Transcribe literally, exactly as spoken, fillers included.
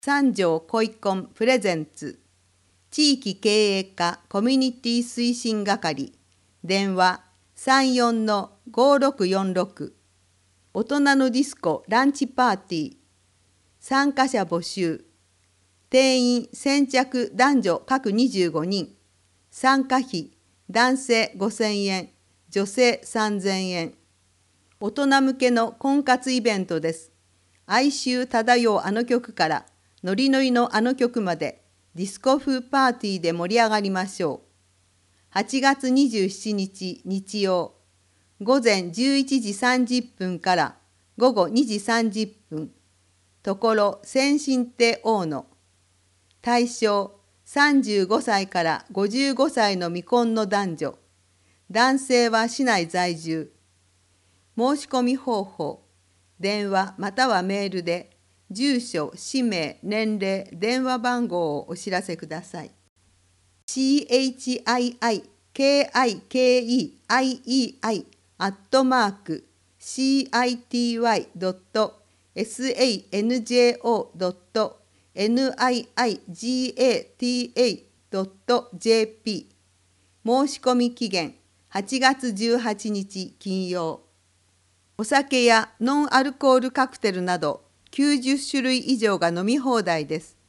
三条恋婚プレゼンツ地域経営課コミュニティ推進係電話 さんよんのごろくよんろく 大人のディスコランチパーティー参加者募集定員先着男女各にじゅうごにん参加費男性ごせんえん女性さんぜんえん大人向けの婚活イベントです。哀愁漂うあの曲からノリノリのあの曲までディスコ風パーティーで盛り上がりましょう。はちがつにじゅうしちにち日曜午前じゅういちじさんじゅっぷんから午後にじさんじゅっぷんところ先進亭大野対象さんじゅうごさいからごじゅうごさいの未婚の男女男性は市内在住申し込み方法電話またはメールで住所、氏名、年齢、電話番号をお知らせください。チッキキイアイイーアイ アットマーク シーアイティーワイ ドット サンジョ ドット ニガタ ドット ジェーピー 申し込み期限はちがつじゅうはちにち金曜お酒やノンアルコールカクテルなどきゅうじゅっしゅるい以上が飲み放題です。